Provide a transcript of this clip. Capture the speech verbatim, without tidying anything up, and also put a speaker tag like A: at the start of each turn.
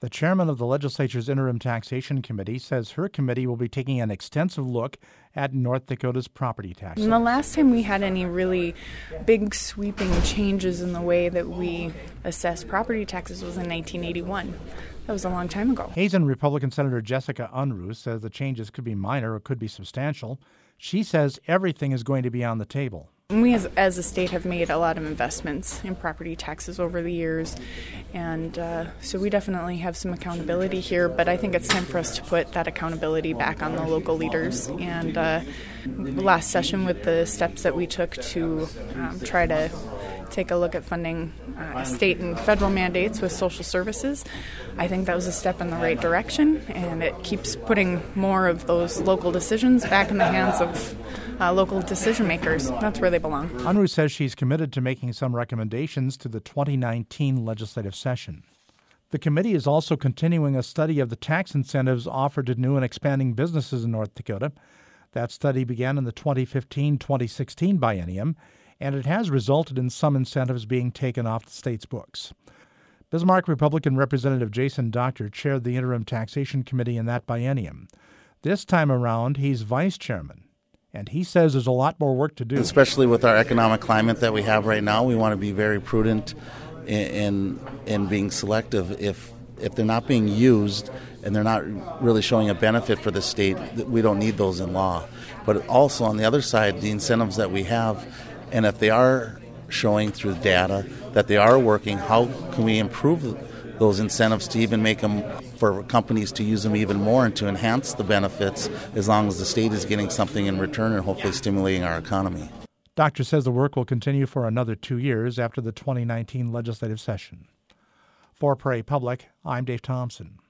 A: The chairman of the legislature's Interim Taxation Committee says her committee will be taking an extensive look at North Dakota's property taxes.
B: And the last time we had any really big sweeping changes in the way that we assess property taxes was in nineteen eighty-one. That was a long time ago.
A: Hazen Republican Senator Jessica Unruh says the changes could be minor or could be substantial. She says everything is going to be on the table.
B: We as, as a state have made a lot of investments in property taxes over the years, and uh, so we definitely have some accountability here, but I think it's time for us to put that accountability back on the local leaders. And uh, last session with the steps that we took to um, try to take a look at funding uh, state and federal mandates with social services, I think that was a step in the right direction, and it keeps putting more of those local decisions back in the hands of uh, local decision makers. That's where they belong.
A: Unruh says she's committed to making some recommendations to the twenty nineteen legislative session. The committee is also continuing a study of the tax incentives offered to new and expanding businesses in North Dakota. That study began in the twenty fifteen twenty sixteen biennium, and it has resulted in some incentives being taken off the state's books. Bismarck Republican Representative Jason Doctor chaired the Interim Taxation Committee in that biennium. This time around, he's vice chairman, and he says there's a lot more work to do.
C: Especially with our economic climate that we have right now, we want to be very prudent in in, in being selective. If if they're not being used and they're not really showing a benefit for the state, we don't need those in law. But also on the other side, the incentives that we have, and if they are showing through data that they are working, how can we improve those incentives to even make them, for companies to use them even more and to enhance the benefits, as long as the state is getting something in return and hopefully stimulating our economy.
A: Doctor says the work will continue for another two years after the twenty nineteen legislative session. For Prairie Public, I'm Dave Thompson.